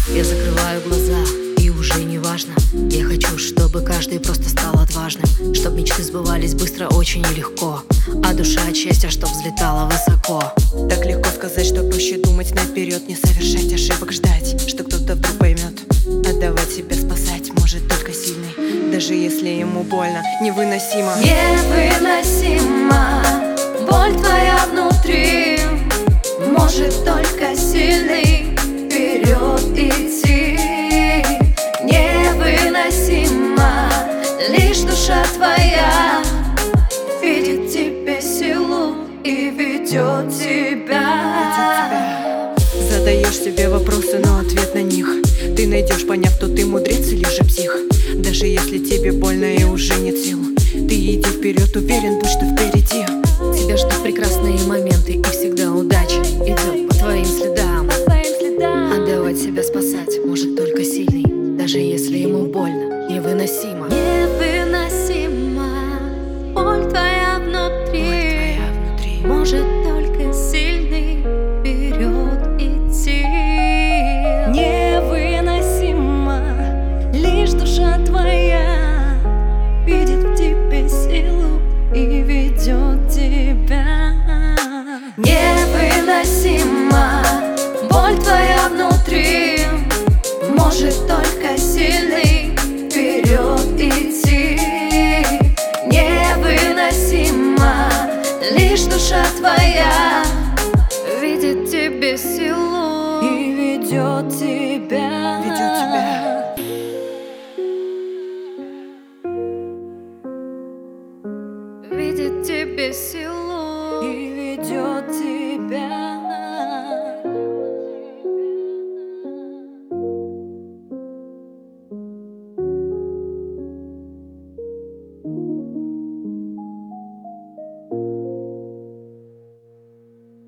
Я закрываю глаза, и уже не важно. Я хочу, чтобы каждый просто стал отважным, чтоб мечты сбывались быстро, очень и легко, а душа от счастья, чтоб взлетала высоко. Так легко сказать, что проще думать наперед, не совершать ошибок, ждать, что кто-то вдруг поймет. Отдавать себя спасать может только сильный, даже если ему больно, невыносимо. Невыносимо, боль твоя внутри, может только сильный вперед идти. Невыносимо, лишь душа твоя видит в тебе силу и ведет тебя. Задаешь себе вопросы, но ответ на них ты найдешь, поняв, что ты мудрец или же псих. Даже если тебе больно и уже нет сил, ты иди вперед, уверен, будь что впереди. Тебя ждут прекрасные моменты, и всегда удача идет по твоим следам. Отдавать себя спасать может только сильный, даже если ему больно, невыносимо. Невыносимо, боль твоя внутри, может только сильный вперед идти. Невыносимо, лишь душа твоя видит в тебе силу и ведет тебя. Невыносимо, боль твоя внутри, может только сильный вперед идти. Невыносимо, лишь душа твоя видит в тебе силу и ведет тебя. Ведет тебя. Видит в тебе силу и ведет тебя.